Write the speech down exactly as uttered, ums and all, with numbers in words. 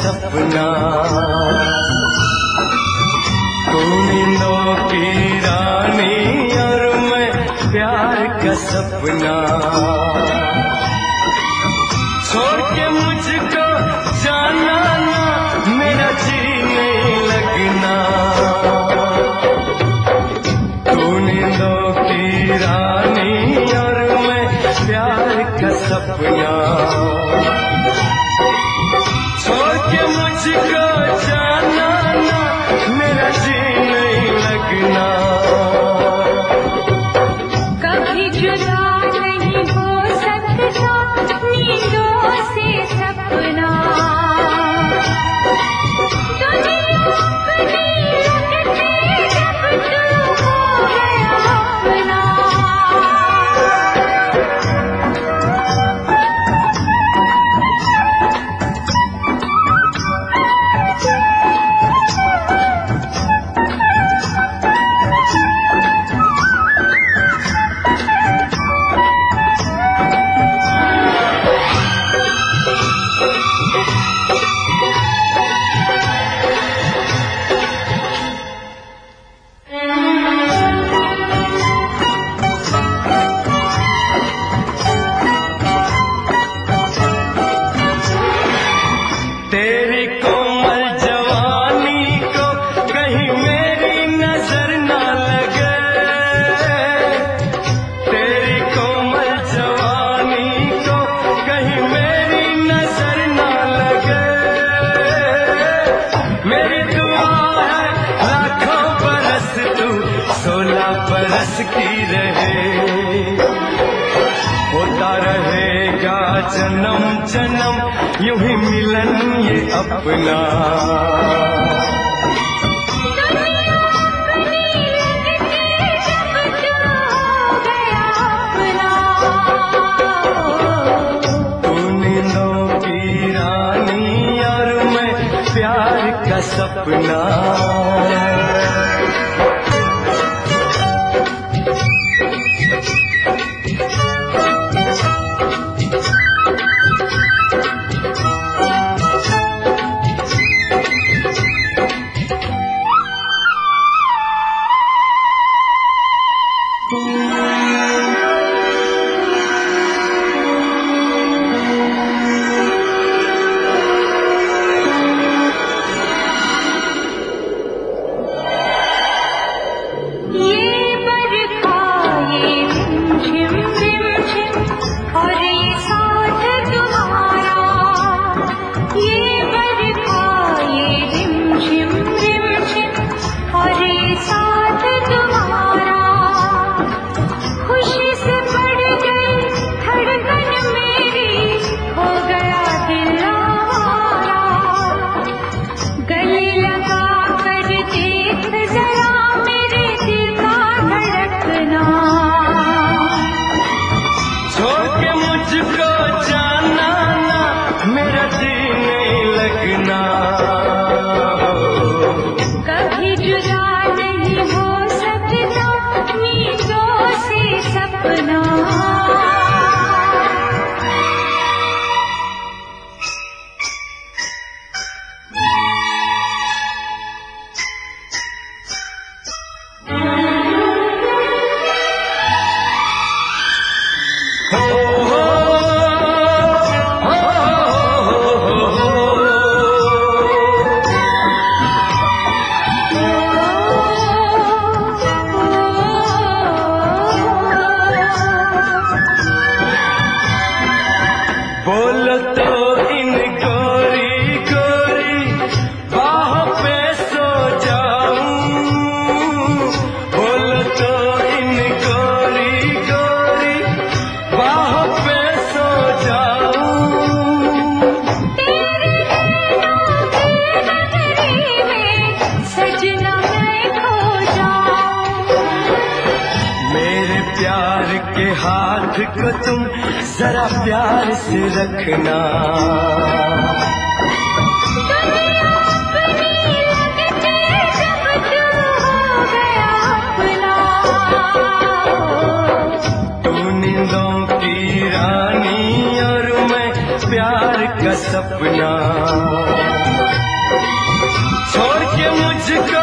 सपना, तू नींदों की रानी और मैं प्यार का सपना। छोड़ के मुझको जाना ना, मेरा जी नहीं लगना। तू नींदों की रानी और मैं प्यार का सपना। छोड़ के मुझको जाना ना, मेरा जी नहीं लगना। कभी जुदा नहीं हो सकता नींदों से सपना। तेरी कोमल जवानी को कहीं मेरी नजर ना लगे। तेरी कोमल जवानी को कहीं मेरी नजर ना लगे। मेरी दुआ है लाखों बरस तू सोलह बरस की रहे। होता रहेगा जन्म जन्म यूं ही मिलन ये अपना। तू नींदों की रानी और मैं प्यार का सपना। कभी जुदा नहीं हो सकता नींदों से सपना। बोलो तो इन गोरी गोरी बाहों पे सो जाऊं। बोलो तो इन गोरी गोरी बाहों पे सो जाऊं। तेरे नगरी में सजना मैं खो जाऊं। मेरे प्यार के हाथ को तुम जरा प्यार से रखना। तू नींदों की रानी और मैं प्यार का सपना। मुझको